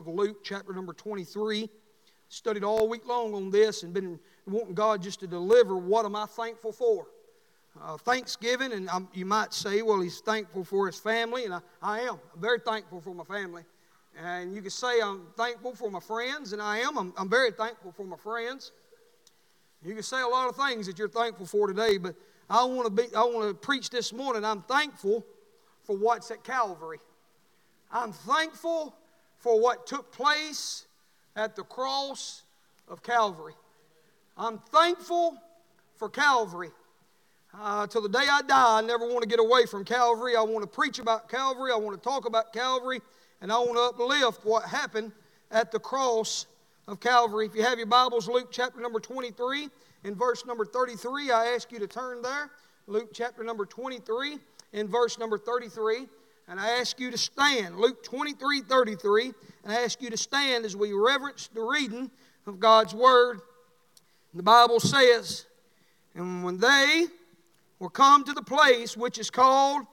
of Luke chapter number 23. Studied all week long on this and been wanting God just to deliver what am I thankful for. Thanksgiving, and you might say, well, he's thankful for his family, and I am. I'm very thankful for my family. And you can say I'm thankful for my friends, and I am. I'm very thankful for my friends. You can say a lot of things that you're thankful for today, but I want to preach this morning. I'm thankful for what's at Calvary. I'm thankful for what took place at the cross of Calvary. I'm thankful for Calvary. Till the day I die, I never want to get away from Calvary. I want to preach about Calvary. I want to talk about Calvary. And I want to uplift what happened at the cross of Calvary. If you have your Bibles, Luke chapter number 23 and verse number 33, I ask you to turn there. Luke chapter number 23 and verse number 33. And I ask you to stand. Luke 23:33. And I ask you to stand as we reverence the reading of God's Word. The Bible says, and when they were come to the place which is called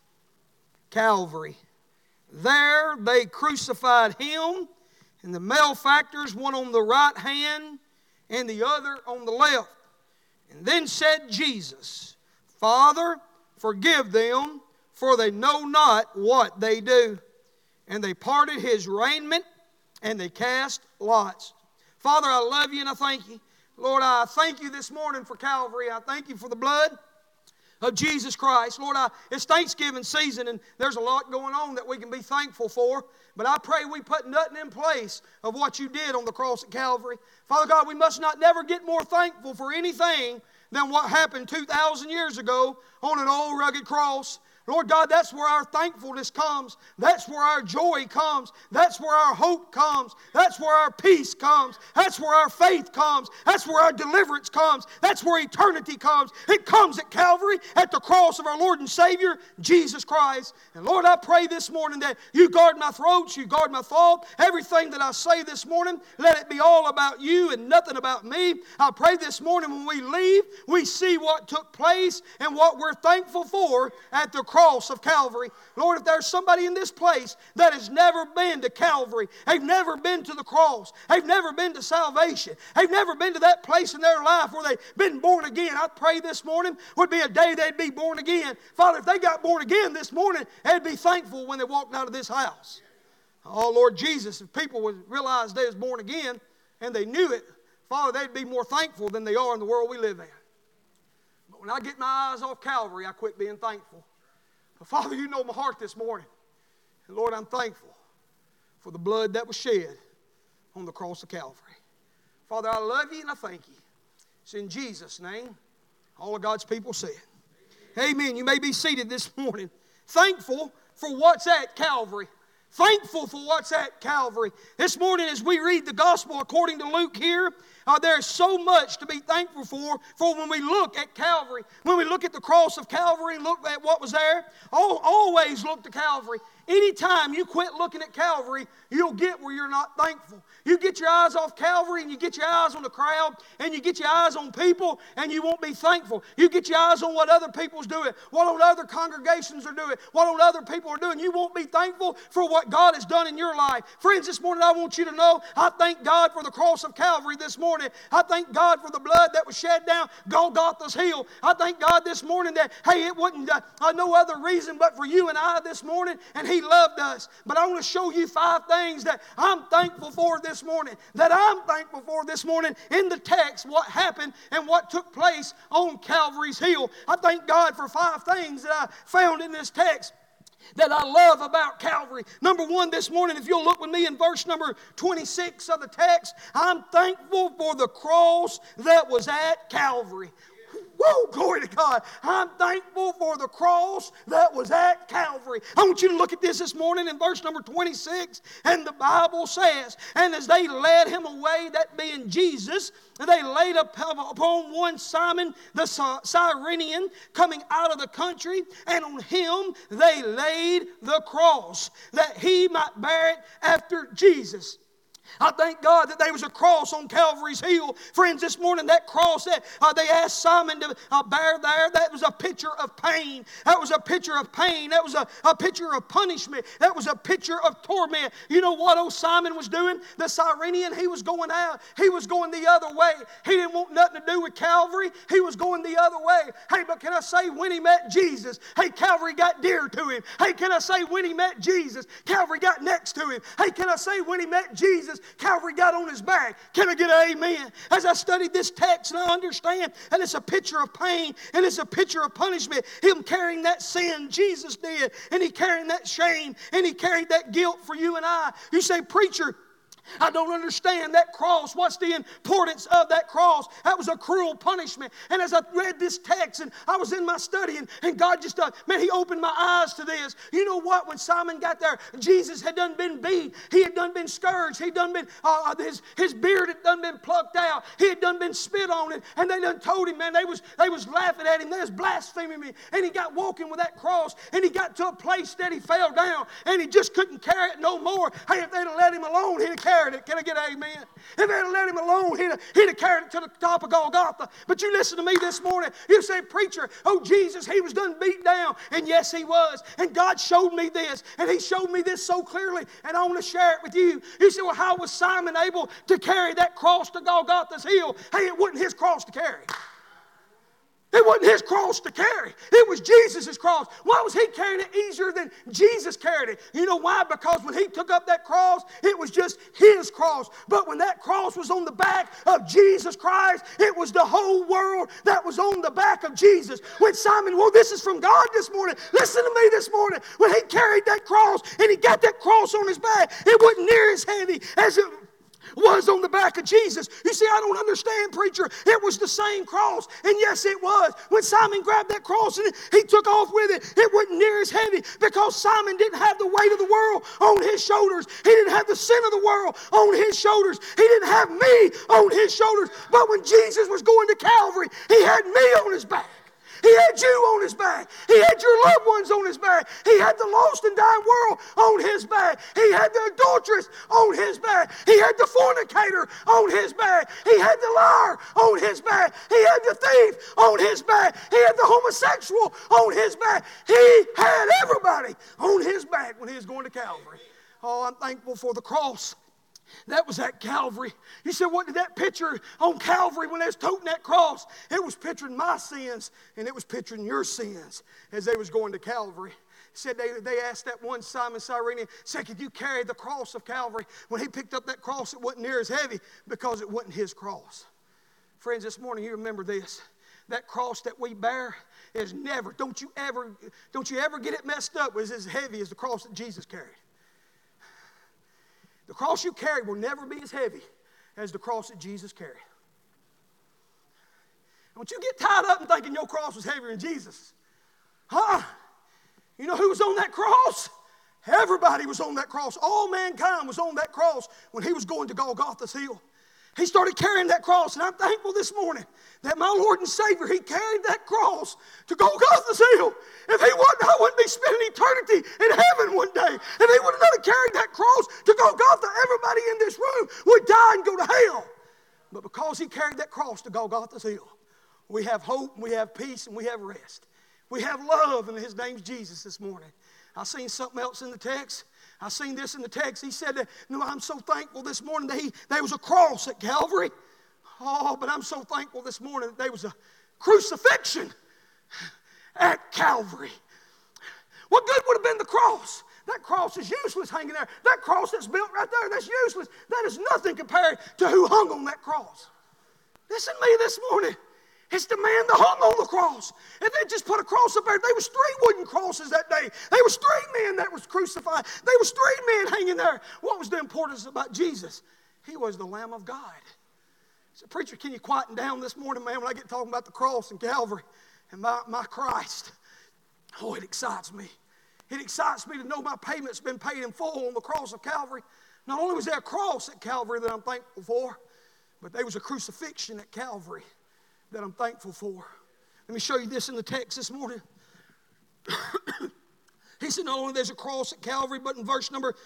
Calvary, there they crucified him and the malefactors, one on the right hand and the other on the left. And then said Jesus, Father, forgive them, for they know not what they do. And they parted his raiment, and they cast lots. Father, I love you and I thank you. Lord, I thank you this morning for Calvary. I thank you for the blood of Jesus Christ. Lord, it's Thanksgiving season, and there's a lot going on that we can be thankful for. But I pray we put nothing in place of what you did on the cross at Calvary. Father God, we must not never get more thankful for anything than what happened 2,000 years ago on an old rugged cross. Lord God, that's where our thankfulness comes. That's where our joy comes. That's where our hope comes. That's where our peace comes. That's where our faith comes. That's where our deliverance comes. That's where eternity comes. It comes at Calvary, at the cross of our Lord and Savior, Jesus Christ. And Lord, I pray this morning that you guard my throat, you guard my thought. Everything that I say this morning, let it be all about you and nothing about me. I pray this morning when we leave, we see what took place and what we're thankful for at the cross of Calvary. Lord, if there's somebody in this place that has never been to Calvary, they've never been to the cross, they've never been to salvation, they've never been to that place in their life where they've been born again, I pray this morning would be a day they'd be born again. Father, if they got born again this morning, they'd be thankful when they walked out of this house. Oh, Lord Jesus, if people would realize they was born again and they knew it, Father, they'd be more thankful than they are in the world we live in. But when I get my eyes off Calvary, I quit being thankful. But Father, you know my heart this morning. And Lord, I'm thankful for the blood that was shed on the cross of Calvary. Father, I love you and I thank you. It's in Jesus' name. All of God's people said. Amen. You may be seated this morning. Thankful for what's at Calvary. Thankful for what's at Calvary. This morning as we read the gospel according to Luke here, there's so much to be thankful for when we look at Calvary. When we look at the cross of Calvary and look at what was there, always look to Calvary. Anytime you quit looking at Calvary, you'll get where you're not thankful. You get your eyes off Calvary and you get your eyes on the crowd and you get your eyes on people and you won't be thankful. You get your eyes on what other people's doing, what other congregations are doing, what other people are doing. You won't be thankful for what God has done in your life. Friends, this morning I want you to know I thank God for the cross of Calvary this morning. I thank God for the blood that was shed down Golgotha's hill. I thank God this morning that, hey, it wasn't no other reason but for you and I this morning, and He loved us. But I want to show you 5 things that I'm thankful for this morning. That I'm thankful for this morning in the text, what happened and what took place on Calvary's hill. I thank God for 5 things that I found in this text that I love about Calvary. Number 1 this morning, if you'll look with me in verse number 26 of the text, I'm thankful for the cross that was at Calvary. Whoa, glory to God. I'm thankful for the cross that was at Calvary. I want you to look at this morning in verse number 26. And the Bible says, and as they led him away, that being Jesus, they laid upon one Simon the Cyrenian coming out of the country, and on him they laid the cross, that he might bear it after Jesus. I thank God that there was a cross on Calvary's hill. Friends, this morning that cross that they asked Simon to bear there, that was a picture of pain. That was a picture of pain. That was a picture of punishment. That was a picture of torment. You know what old Simon was doing? The Cyrenian, he was going out. He was going the other way. He didn't want nothing to do with Calvary. He was going the other way. Hey, but can I say when he met Jesus, hey, Calvary got dear to him. Hey, can I say when he met Jesus, Calvary got next to him. Hey, can I say when he met Jesus, Calvary got on his back. Can I get an amen? As I studied this text and I understand that it's a picture of pain and it's a picture of punishment. Him carrying that sin, Jesus did, and he carrying that shame and he carried that guilt for you and I. You say, preacher, I don't understand that cross. What's the importance of that cross? That was a cruel punishment. And as I read this text and I was in my study and God just, man, He opened my eyes to this. You know what? When Simon got there, Jesus had done been beat. He had done been scourged. He had done been, his beard had done been plucked out. He had done been spit on. And they done told him, man, they was laughing at him. They was blaspheming me. And he got walking with that cross and he got to a place that he fell down and he just couldn't carry it no more. Hey, if they'd have let him alone, he'd have carried it. Can I get an amen? If they'd have let him alone, he'd have carried it to the top of Golgotha. But you listen to me this morning. You say, preacher, oh, Jesus, He was done beat down. And yes, He was. And God showed me this. And He showed me this so clearly. And I want to share it with you. You say, well, how was Simon able to carry that cross to Golgotha's hill? Hey, it wasn't his cross to carry. It wasn't his cross to carry. It was Jesus' cross. Why was he carrying it easier than Jesus carried it? You know why? Because when he took up that cross, it was just his cross. But when that cross was on the back of Jesus Christ, it was the whole world that was on the back of Jesus. When Simon, well, this is from God this morning. Listen to me this morning. When he carried that cross and he got that cross on his back, it wasn't near as heavy as it was on the back of Jesus. You see, I don't understand, preacher. It was the same cross. And yes, it was. When Simon grabbed that cross and he took off with it, it wasn't near as heavy because Simon didn't have the weight of the world on his shoulders. He didn't have the sin of the world on his shoulders. He didn't have me on his shoulders. But when Jesus was going to Calvary, He had me on His back. He had you on His back. He had your loved ones on His back. He had the lost and dying world on His back. He had the adulteress on His back. He had the fornicator on His back. He had the liar on His back. He had the thief on His back. He had the homosexual on His back. He had everybody on His back when He was going to Calvary. Oh, I'm thankful for the cross. That was at Calvary. You said, what did that picture on Calvary when they was toting that cross? It was picturing my sins, and it was picturing your sins as they was going to Calvary. Said they asked that one Simon Cyrenian, said, could you carry the cross of Calvary? When he picked up that cross, it wasn't near as heavy because it wasn't his cross. Friends, this morning you remember this. That cross that we bear is never, don't you ever get it messed up, was as heavy as the cross that Jesus carried. The cross you carry will never be as heavy as the cross that Jesus carried. Don't you get tied up and thinking your cross was heavier than Jesus. You know who was on that cross? Everybody was on that cross. All mankind was on that cross when He was going to Golgotha's hill. He started carrying that cross, and I'm thankful this morning that my Lord and Savior, He carried that cross to Golgotha's hill. If He wasn't, I wouldn't be spending eternity in heaven one day. If He would not have carried that cross to Golgotha, everybody in this room would die and go to hell. But because He carried that cross to Golgotha's hill, we have hope, and we have peace, and we have rest. We have love, and His name's Jesus this morning. I seen something else in the text. I seen this in the text. He said that, I'm so thankful this morning that there was a cross at Calvary. Oh, but I'm so thankful this morning that there was a crucifixion at Calvary. What good would have been the cross? That cross is useless hanging there. That cross that's built right there, that's useless. That is nothing compared to who hung on that cross. Listen to me this morning. It's the man that hung on the cross. If they just put a cross up there, there was 3 wooden crosses that day. There was 3 men that was crucified. There was 3 men hanging there. What was the importance about Jesus? He was the Lamb of God. So, preacher, can you quieten down this morning, man, when I get talking about the cross and Calvary and my Christ? Oh, it excites me. It excites me to know my payment's been paid in full on the cross of Calvary. Not only was there a cross at Calvary that I'm thankful for, but there was a crucifixion at Calvary that I'm thankful for. Let me show you this in the text this morning. He said not only there's a cross at Calvary, but in verse number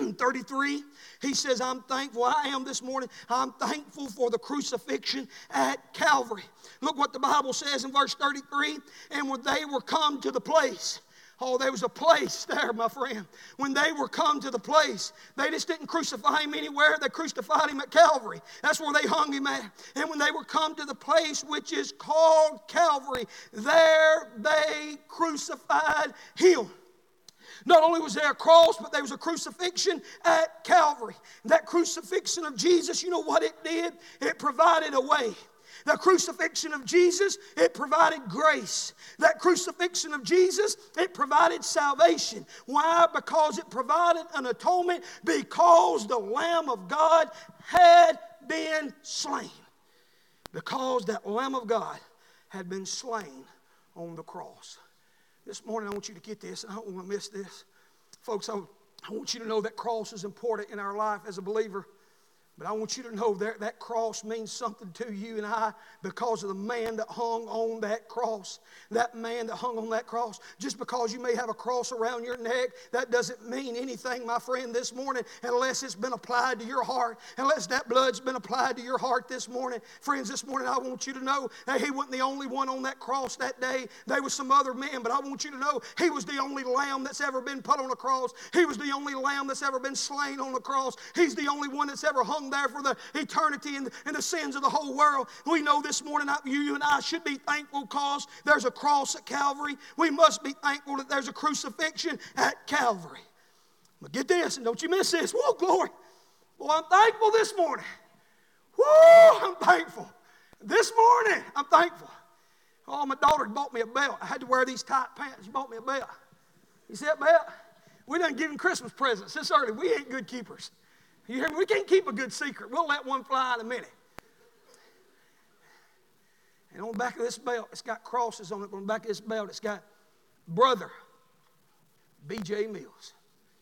33, he says, I'm thankful, I am this morning, I'm thankful for the crucifixion at Calvary. Look what the Bible says in verse 33, and when they were come to the place, oh, there was a place there, my friend. When they were come to the place, they just didn't crucify him anywhere. They crucified him at Calvary. That's where they hung him at. And when they were come to the place which is called Calvary, there they crucified him. Not only was there a cross, but there was a crucifixion at Calvary. That crucifixion of Jesus, you know what it did? It provided a way. The crucifixion of Jesus, it provided grace. That crucifixion of Jesus, it provided salvation. Why? Because it provided an atonement, because the Lamb of God had been slain. Because that Lamb of God had been slain on the cross. This morning I want you to get this, and I don't want to miss this. Folks, I want you to know that cross is important in our life as a believer. But I want you to know that cross means something to you and I because of the man that hung on that cross. That man that hung on that cross. Just because you may have a cross around your neck, that doesn't mean anything, my friend, this morning, unless it's been applied to your heart, unless that blood's been applied to your heart this morning. Friends, this morning I want you to know that he wasn't the only one on that cross that day. There were some other men, but I want you to know he was the only lamb that's ever been put on a cross. He was the only lamb that's ever been slain on the cross. He's the only one that's ever hung there for the eternity and the sins of the whole world. We know this morning you and I should be thankful because there's a cross at Calvary. We must be thankful that there's a crucifixion at Calvary. But get this, and don't you miss this. Whoa, glory. Well, I'm thankful this morning. Whoa, I'm thankful. This morning, I'm thankful. Oh, my daughter bought me a belt. I had to wear these tight pants. She bought me a belt. You see that belt? We done given Christmas presents this early. We ain't good keepers. You hear me? We can't keep a good secret. We'll let one fly in a minute. And on the back of this belt, it's got crosses on it. On the back of this belt, it's got Brother B.J. Mills.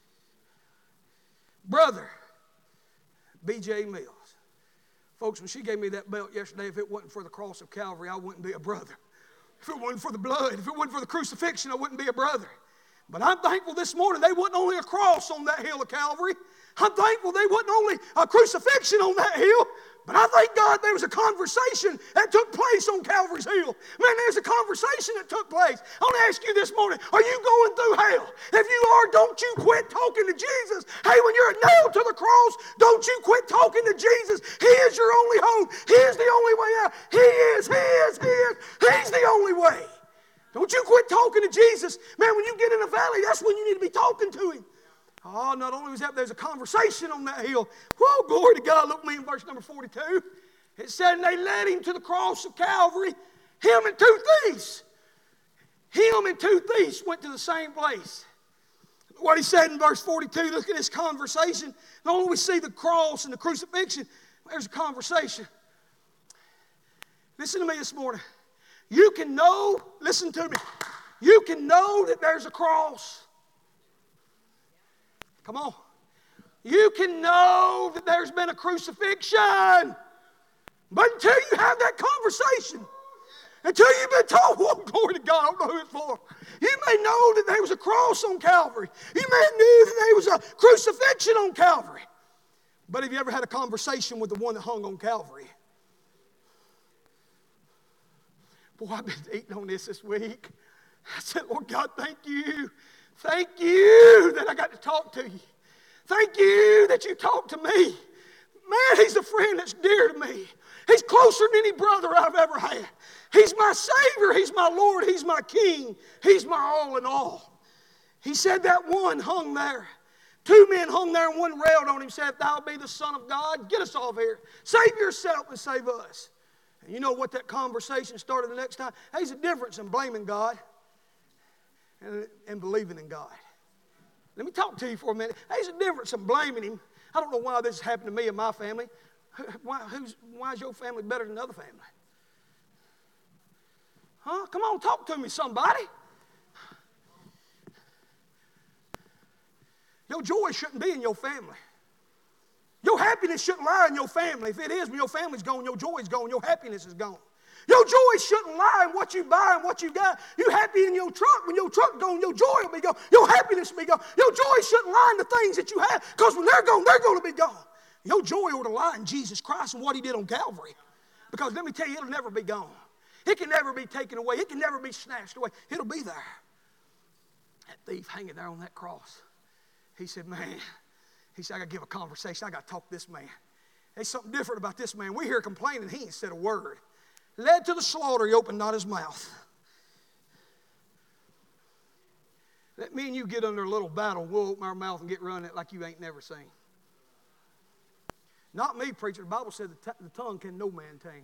Brother B.J. Mills. Folks, when she gave me that belt yesterday, if it wasn't for the cross of Calvary, I wouldn't be a brother. If it wasn't for the blood, if it wasn't for the crucifixion, I wouldn't be a brother. But I'm thankful this morning they wasn't only a cross on that hill of Calvary. I'm thankful they wasn't only a crucifixion on that hill, but I thank God there was a conversation that took place on Calvary's hill. Man, there's a conversation that took place. I want to ask you this morning, are you going through hell? If you are, don't you quit talking to Jesus. Hey, when you're nailed to the cross, don't you quit talking to Jesus. He is your only hope. He is the only way out. He's the only way. Don't you quit talking to Jesus. Man, when you get in a valley, that's when you need to be talking to him. Oh, not only was that, there's a conversation on that hill. Whoa, glory to God. Look at me in verse number 42. It said, and they led him to the cross of Calvary, him and two thieves. Him and two thieves went to the same place. What he said in verse 42, look at this conversation. Not only we see the cross and the crucifixion, there's a conversation. Listen to me this morning. You can know, listen to me, you can know that there's a cross. Come on. You can know that there's been a crucifixion. But until you have that conversation, until you've been told, oh, glory to God, I don't know who it's for. You may know that there was a cross on Calvary. You may have knew that there was a crucifixion on Calvary. But have you ever had a conversation with the one that hung on Calvary? Boy, I've been eating on this week. I said, Lord God, thank you. Thank you that I got to talk to you. Thank you that you talked to me. Man, he's a friend that's dear to me. He's closer than any brother I've ever had. He's my Savior. He's my Lord. He's my King. He's my all in all. He said that one hung there. Two men hung there and one railed on him, said, if thou be the Son of God, get us off here. Save yourself and save us. And you know what that conversation started the next time? There's a difference in blaming God and believing in God. Let me talk to you for a minute. There's a difference in blaming him. I don't know why this happened to me and my family. Why is your family better than the other family? Huh? Come on, talk to me, somebody. Your joy shouldn't be in your family. Your happiness shouldn't lie in your family. If it is, when your family's gone, your joy is gone, your happiness is gone. Your joy shouldn't lie in what you buy and what you got. You happy in your truck. When your truck gone, your joy will be gone. Your happiness will be gone. Your joy shouldn't lie in the things that you have, because when they're gone, they're going to be gone. Your joy ought to lie in Jesus Christ and what He did on Calvary. Because let me tell you, it'll never be gone. It can never be taken away. It can never be snatched away. It'll be there. That thief hanging there on that cross. He said, man, he said, I got to give a conversation. I got to talk to this man. There's something different about this man. We hear complaining. He ain't said a word. Led to the slaughter, he opened not his mouth. Let me and you get under a little battle. We'll open our mouth and get running it like you ain't never seen. Not me, preacher. The Bible said the tongue can no man tame.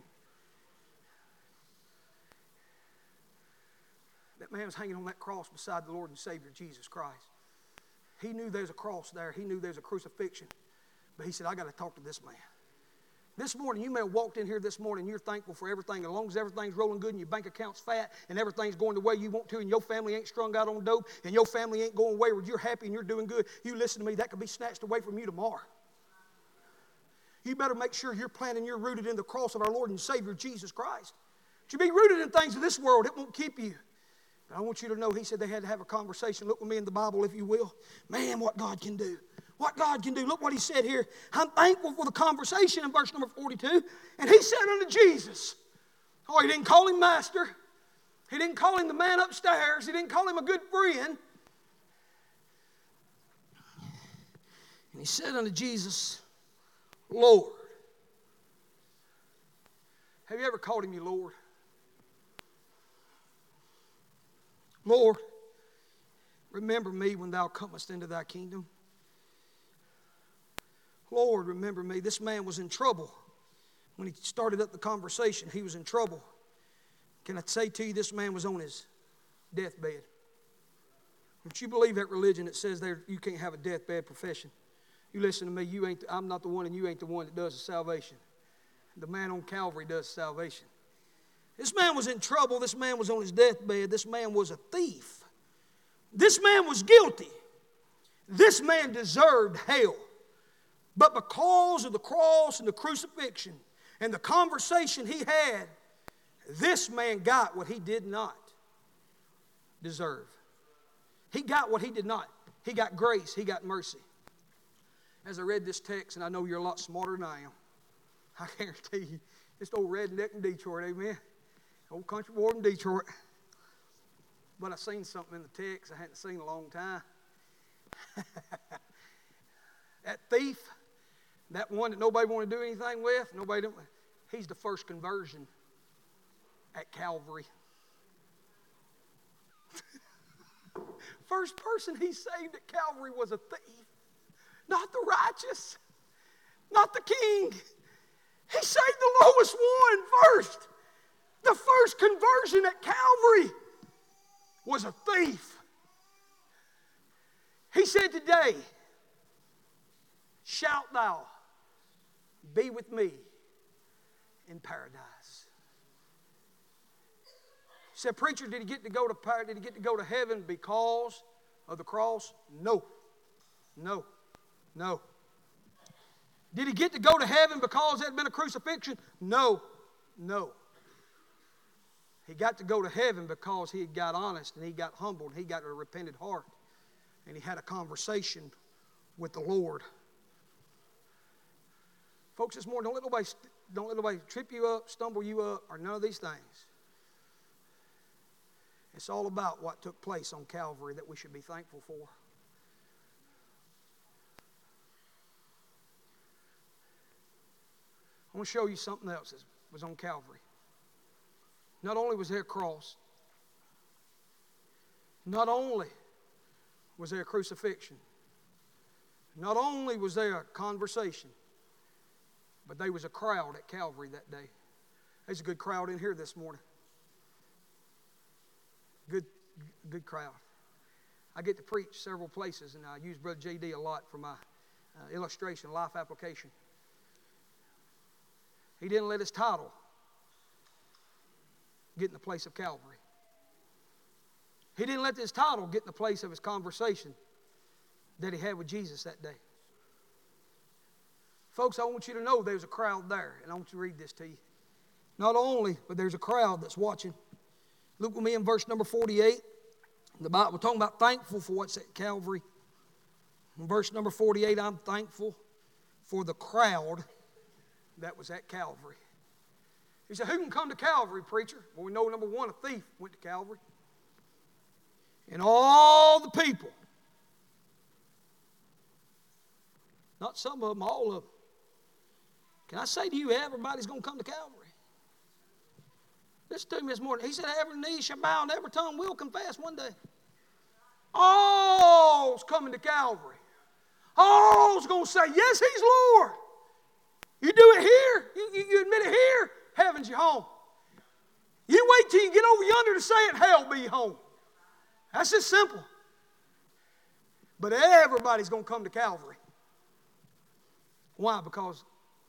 That man was hanging on that cross beside the Lord and Savior Jesus Christ. He knew there's a cross there. He knew there's a crucifixion. But he said, I got to talk to this man. This morning, you may have walked in here this morning and you're thankful for everything. As long as everything's rolling good and your bank account's fat and everything's going the way you want to and your family ain't strung out on dope and your family ain't going wayward, you're happy and you're doing good. You listen to me, that could be snatched away from you tomorrow. You better make sure you're planted and you're rooted in the cross of our Lord and Savior Jesus Christ. But you be rooted in things of this world, it won't keep you. But I want you to know, he said they had to have a conversation. Look with me in the Bible, if you will. Man, what God can do. What God can do. Look what he said here. I'm thankful for the conversation in verse number 42. And he said unto Jesus, oh, he didn't call him master. He didn't call him the man upstairs. He didn't call him a good friend. And he said unto Jesus, Lord. Have you ever called him your Lord? Lord, remember me when thou comest into thy kingdom. Lord, remember me. This man was in trouble. When he started up the conversation, he was in trouble. Can I say to you, this man was on his deathbed. Don't you believe that religion that says there you can't have a deathbed profession? You listen to me, I'm not the one and you ain't the one that does the salvation. The man on Calvary does salvation. This man was in trouble. This man was on his deathbed. This man was a thief. This man was guilty. This man deserved hell. But because of the cross and the crucifixion and the conversation he had, this man got what he did not deserve. He got what he did not. He got grace. He got mercy. As I read this text, and I know you're a lot smarter than I am, I guarantee you, this old redneck in Detroit, amen? Old country boy in Detroit. But I seen something in the text I hadn't seen in a long time. That thief, that one that nobody wanted to do anything with, he's the first conversion at Calvary. First person he saved at Calvary was a thief. Not the righteous, not the king. He saved the lowest one first. The first conversion at Calvary was a thief. He said, today shalt thou be with me in paradise. He said, preacher, did he get to go to heaven because of the cross? No. No. No. Did he get to go to heaven because there had been a crucifixion? No. No. He got to go to heaven because he got honest and he got humbled. He got a repentant heart. And he had a conversation with the Lord. Folks, this morning, don't let nobody trip you up, stumble you up, or none of these things. It's all about what took place on Calvary that we should be thankful for. I want to show you something else that was on Calvary. Not only was there a cross, not only was there a crucifixion, not only was there a conversation, but there was a crowd at Calvary that day. There's a good crowd in here this morning. Good crowd. I get to preach several places, and I use Brother J.D. a lot for my illustration, life application. He didn't let his title get in the place of Calvary. He didn't let his title get in the place of his conversation that he had with Jesus that day. Folks, I want you to know there's a crowd there, and I want you to read this to you. Not only, but there's a crowd that's watching. Look with me in verse number 48. The Bible, we're talking about thankful for what's at Calvary. In verse number 48, I'm thankful for the crowd that was at Calvary. He said, who can come to Calvary, preacher? Well, we know, number one, a thief went to Calvary. And all the people, not some of them, all of them. Can I say to you, everybody's going to come to Calvary? Listen to me this morning. He said, every knee shall bow and every tongue will confess one day. All's coming to Calvary. All's going to say, yes, He's Lord. You do it here. You admit it here. Heaven's your home. You wait till you get over yonder to say it, hell be your home. That's just simple. But everybody's going to come to Calvary. Why? Because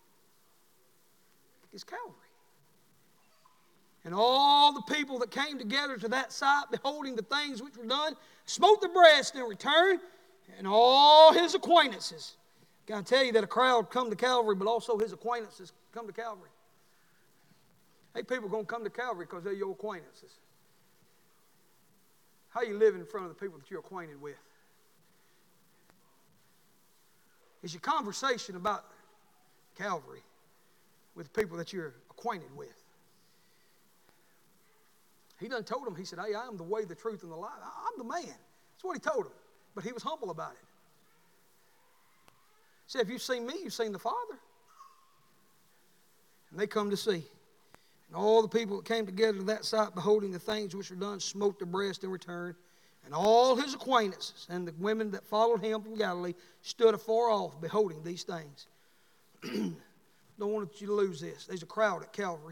it's Calvary. And all the people that came together to that sight, beholding the things which were done, smote their breasts in return, and all his acquaintances. Can I tell you that a crowd come to Calvary, but also his acquaintances come to Calvary? Hey, people are going to come to Calvary because they're your acquaintances. How you live in front of the people that you're acquainted with? Is your conversation about Calvary with the people that you're acquainted with? He done told them, he said, hey, I am the way, the truth, and the life. I'm the man. That's what he told them. But he was humble about it. He said, if you've seen me, you've seen the Father. And they come to see. And all the people that came together to that sight, beholding the things which were done, smote their breast in return. And all his acquaintances and the women that followed him from Galilee stood afar off, beholding these things. Don't want you to lose this. There's a crowd at Calvary.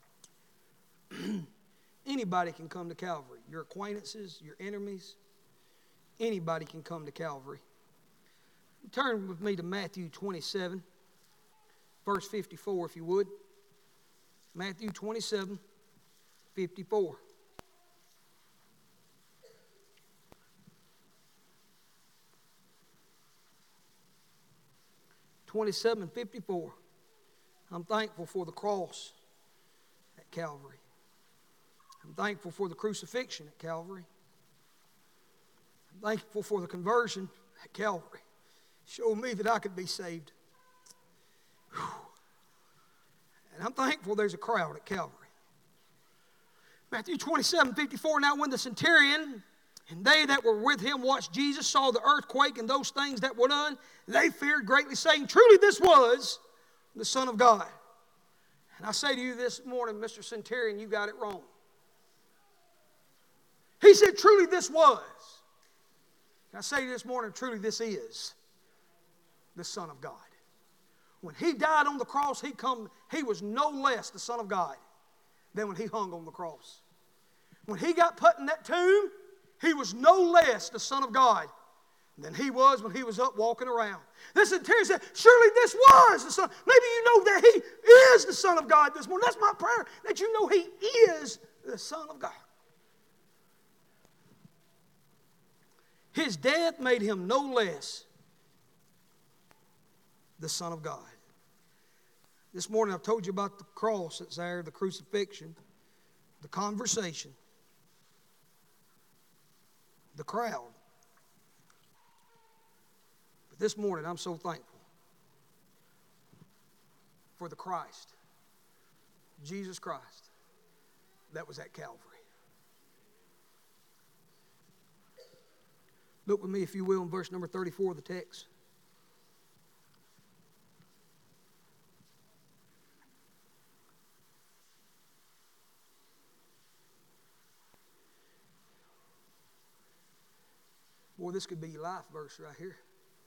Anybody can come to Calvary. Your acquaintances, your enemies, anybody can come to Calvary. Turn with me to Matthew 27, verse 54, if you would. Matthew 27, 54. I'm thankful for the cross at Calvary. I'm thankful for the crucifixion at Calvary. I'm thankful for the conversion at Calvary. Showed me that I could be saved. Whew. And I'm thankful there's a crowd at Calvary. Matthew 27:54. Now when the centurion and they that were with him watched Jesus, saw the earthquake and those things that were done, they feared greatly, saying, truly this was the Son of God. And I say to you this morning, Mr. Centurion, you got it wrong. He said, truly this was. Can I say to you this morning, truly this is the Son of God. When He died on the cross, He was no less the Son of God than when He hung on the cross. When He got put in that tomb, He was no less the Son of God than He was when He was up walking around. This centurion said, surely this was the Son. Maybe you know that He is the Son of God this morning. That's my prayer, that you know He is the Son of God. His death made Him no less the Son of God. This morning I've told you about the cross that's there, the crucifixion, the conversation, the crowd. But this morning I'm so thankful for the Christ, Jesus Christ, that was at Calvary. Look with me, if you will, in verse number 34 of the text. Boy, this could be your life verse right here.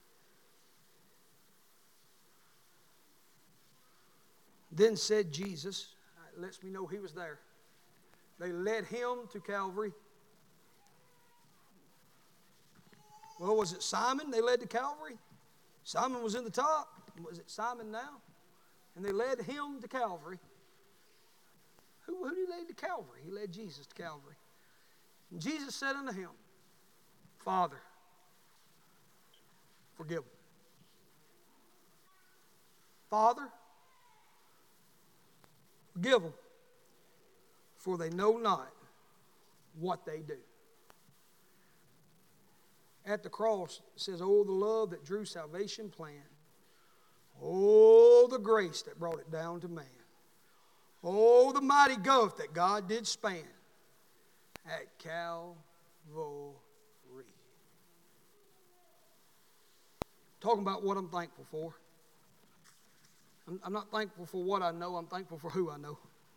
Then said Jesus, it lets me know He was there. They led Him to Calvary. Well, was it Simon they led to Calvary? Simon was in the top. Was it Simon now? And they led him to Calvary. Who did he lead to Calvary? He led Jesus to Calvary. And Jesus said unto him, Father, forgive them. Father, forgive them. for they know not what they do. At the cross, it says, oh, the love that drew salvation plan. Oh, the grace that brought it down to man. Oh, the mighty gulf that God did span at Calvary. Talking about what I'm thankful for. I'm not thankful for what I know. I'm thankful for who I know.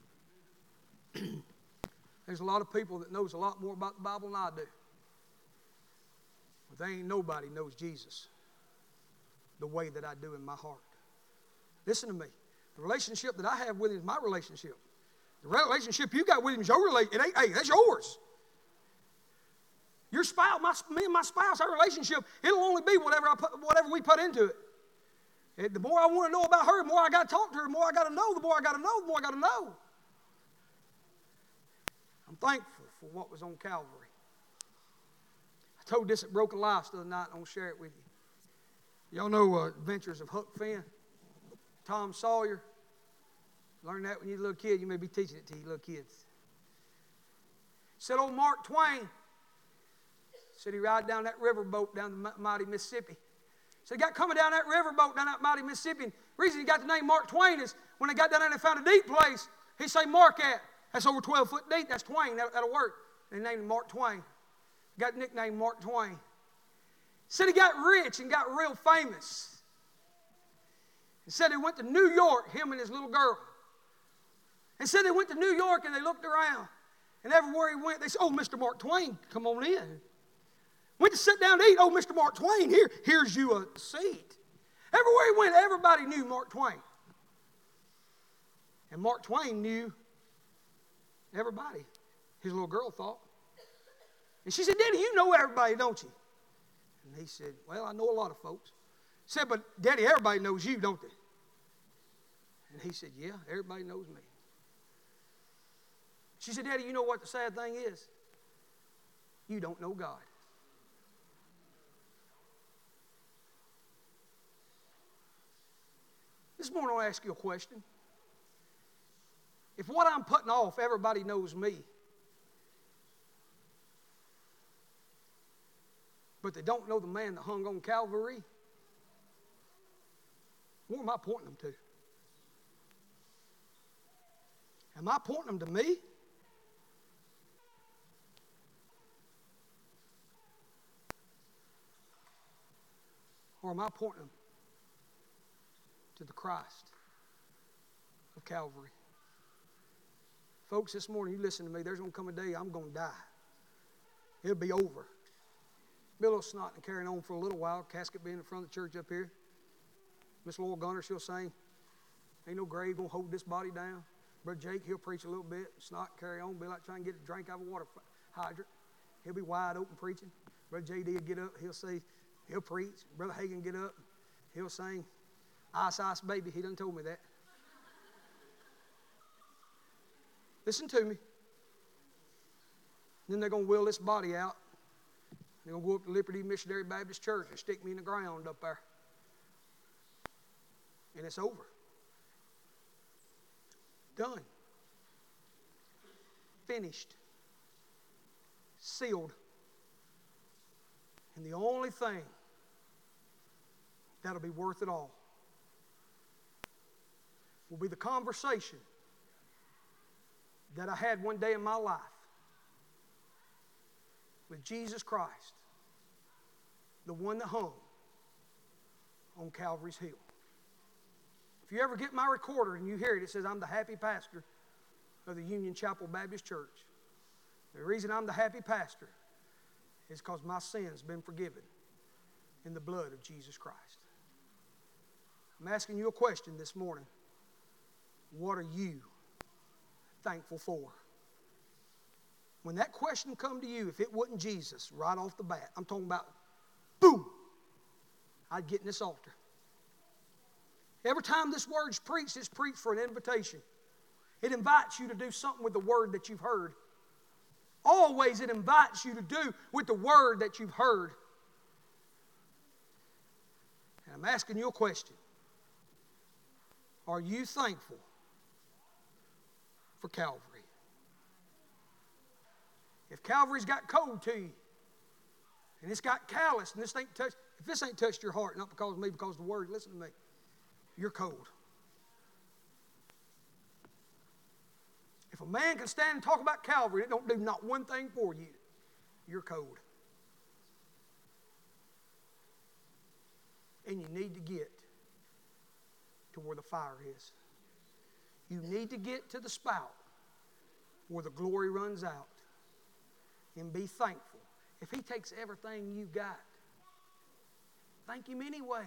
There's a lot of people that knows a lot more about the Bible than I do. But there ain't nobody knows Jesus the way that I do in my heart. Listen to me. The relationship that I have with Him is my relationship. The relationship you got with Him is your relationship. Hey, that's yours. Your spouse, me and my spouse, our relationship, it'll only be whatever we put into it. The more I want to know about her, the more I got to talk to her, the more I got to know, the more I got to know, the more I got to know. I'm thankful for what was on Calvary. I told this at Broken Life the other night, and I'm going to share it with you. Y'all know Adventures of Huck Finn, Tom Sawyer. Learned that when you were a little kid. You may be teaching it to you little kids. Said old Mark Twain, said he ride down that riverboat down the mighty Mississippi. So he got coming down that riverboat down that mighty Mississippi. And the reason he got the name Mark Twain is when they got down there and they found a deep place, he say Mark at. That's over 12 foot deep. That's Twain. That'll work. And they named him Mark Twain. Got nicknamed Mark Twain. Said he got rich and got real famous. He said he went to New York, him and his little girl. And said they went to New York and they looked around. And everywhere he went, they said, oh, Mr. Mark Twain, come on in. Went to sit down to eat. Oh, Mr. Mark Twain, here's you a seat. Everywhere he went, everybody knew Mark Twain. And Mark Twain knew everybody, his little girl thought. And she said, Daddy, you know everybody, don't you? And he said, well, I know a lot of folks. He said, but Daddy, everybody knows you, don't they? And he said, yeah, everybody knows me. She said, Daddy, you know what the sad thing is? You don't know God. This morning I want to ask you a question. If what I'm putting off, everybody knows me, but they don't know the man that hung on Calvary, what am I pointing them to? Am I pointing them to me? Or am I pointing them to the Christ of Calvary? Folks, this morning, you listen to me. There's going to come a day I'm going to die. It'll be over. Be a little snot and carrying on for a little while. Casket being in front of the church up here. Miss Laurel Gunner, she'll sing, ain't no grave going to hold this body down. Brother Jake, he'll preach a little bit. Snot and carry on. Be like trying to get a drink out of a water hydrant. He'll be wide open preaching. Brother J.D. will get up. He'll preach. Brother Hagan get up. He'll sing, Ice, Ice, Baby. He done told me that. Listen to me. Then they're going to wheel this body out. They're going to go up to Liberty Missionary Baptist Church and stick me in the ground up there. And it's over. Done. Finished. Sealed. And the only thing that'll be worth it all will be the conversation that I had one day in my life with Jesus Christ, the one that hung on Calvary's hill. If you ever get my recorder and you hear it, it says I'm the happy pastor of the Union Chapel Baptist Church. The reason I'm the happy pastor is because my sin's been forgiven in the blood of Jesus Christ. I'm asking you a question this morning. What are you thankful for? When that question come to you, if it wasn't Jesus right off the bat, I'm talking about, boom, I'd get in this altar. Every time this word's preached, it's preached for an invitation. It invites you to do something with the word that you've heard. Always it invites you to do with the word that you've heard. And I'm asking you a question. Are you thankful for Calvary? If Calvary's got cold to you, and it's got callous, and this ain't touched, if this ain't touched your heart, not because of me, because of the Word, listen to me, you're cold. If a man can stand and talk about Calvary, it don't do not one thing for you, you're cold. And you need to get to where the fire is. You need to get to the spout where the glory runs out. And be thankful. If He takes everything you got, thank Him anyway.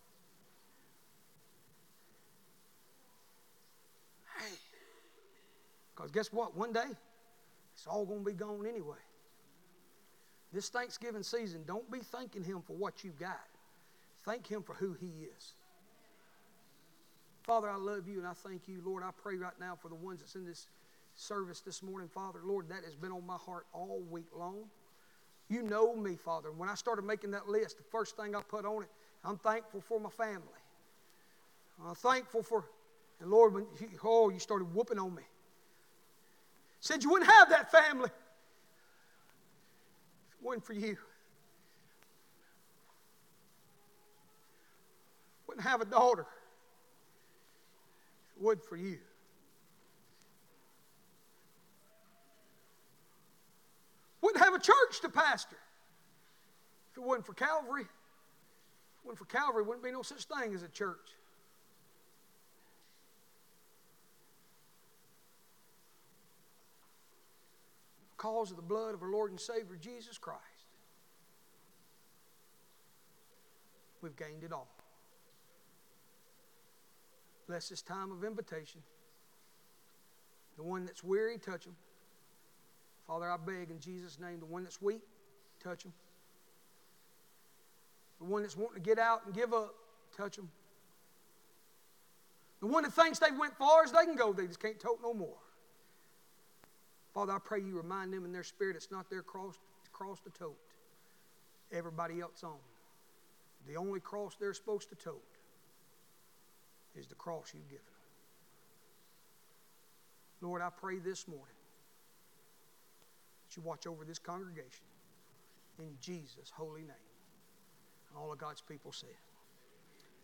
Hey. Because guess what? One day, it's all going to be gone anyway. This Thanksgiving season, don't be thanking Him for what you got. Thank Him for who He is. Father, I love You and I thank You. Lord, I pray right now for the ones that's in this service this morning, Father. Lord, that has been on my heart all week long. You know me, Father. When I started making that list, the first thing I put on it, I'm thankful for my family. I'm thankful for, and Lord, when you started whooping on me. Said you wouldn't have that family if it wasn't for You. Wouldn't have a daughter if it wasn't for You. Wouldn't have a church to pastor if it wasn't for Calvary. If it wasn't for Calvary, wouldn't be no such thing as a church. Because of the blood of our Lord and Savior Jesus Christ, we've gained it all. Bless this time of invitation. The one that's weary, touch him. Father, I beg in Jesus' name, the one that's weak, touch him. The one that's wanting to get out and give up, touch him. The one that thinks they went far as they can go, they just can't tote no more. Father, I pray You remind them in their spirit it's not their cross to tote. Everybody else on. The only cross they're supposed to tote is the cross You've given them. Lord, I pray this morning that You watch over this congregation in Jesus' holy name. And all of God's people said.